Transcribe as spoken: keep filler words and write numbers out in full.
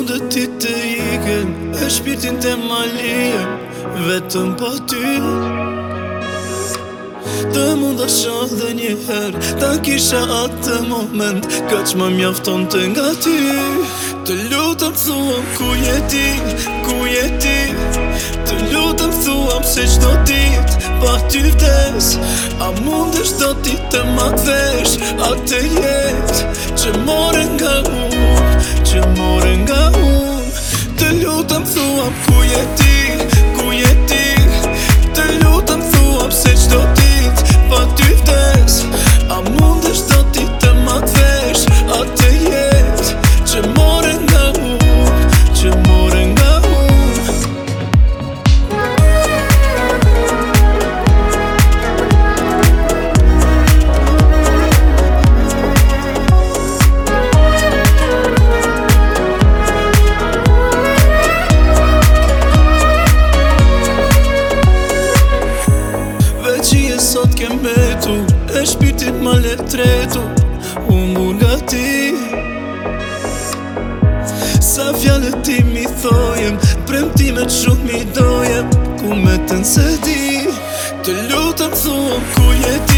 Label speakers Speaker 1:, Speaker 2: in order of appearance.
Speaker 1: mundë ti të iken e shpirtin të malien, vetëm pa ty. Të mund a shoh dhe njëherë, ta kisha atë moment, ka që ma mjafton të nga ty. Të lutëm thuam ku je ti, ku je ti. Të lutëm thuam se qdo dit, pa ty vdes. A mundesh do ti të ma t'vesh atë jet që more nga unë, që more nga unë. Të lutëm thuam ku je ti, ku je ti. Të lutëm thuam se qdo dit, pa ty vdes. A mundesh do ti të ma t'vesh atë jet që more nga unë, që more nga unë. Veqie sot ke mbetu, e shpirtit ma letretu, unë mur nga ti. Sa fjallët ti mi thojem, premtimet shumë mi dojem, ku me të nëse di. Të lutëm thuam ku je ti.